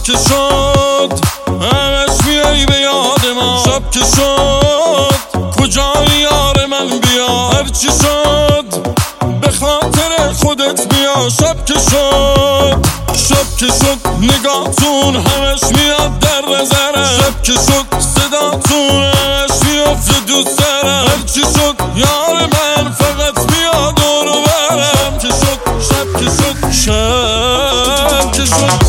که شد همش میای به یاد ما، شب که شد کجای یار من بیا، هرچی شد به خاطر خودت بیا. شب که شد نگاهتون همش میاد در نظرم، شب که شد صداتون همش میافته دوست دارم، هرچی شد یار من فقط بیا دور و برم. شب که شد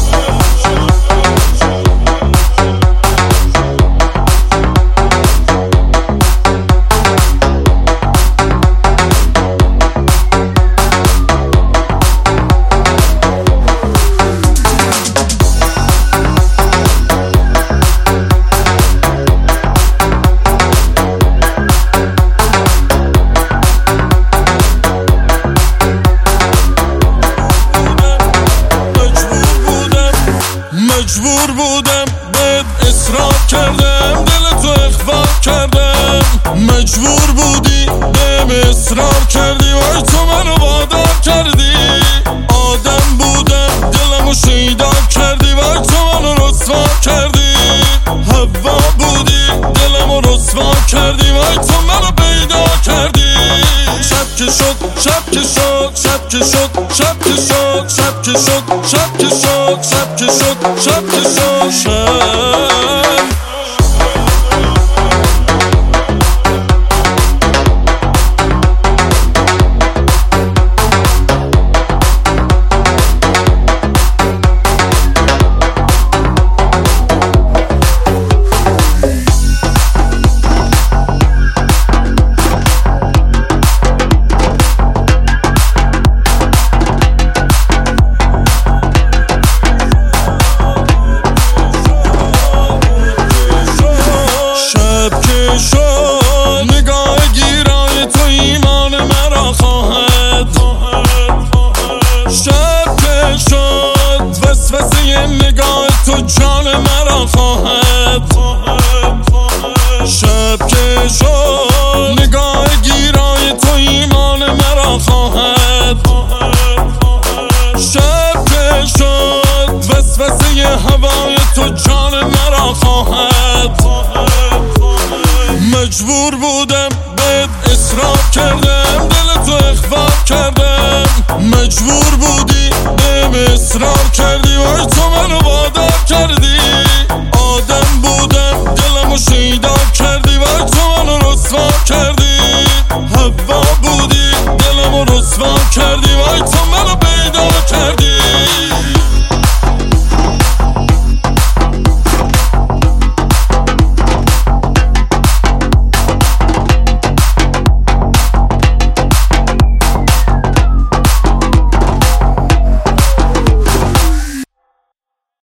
مجبور بودم بهت اصرار کردم، دلتو اخفا کردم، مجبور بودی بهم اصرار کردی، وای تو منو وادار کردی. آدم بودم دلمو شیدا کردی، وای تو منو رسوا کردی. هوا بودی دلمو رسوا کردی، وای تو منو پیدا کردی. شب که شد نگاه گیرای تو ایمان مرا خواهد. شب که شد وسوسه نگاه تو جان مرا خواهد. شب که شد نگاه گیرای تو ایمان مرا خواهد. شب که شد وسوسه هوای تو جان مرا خواهد. مجبور بودم بهت اصرار کردم، دلتو اخفا کردم، مجبور بودی بهم اصرار کردی، وای تو منو وادار کردی. آدم بودم دلمو شیدا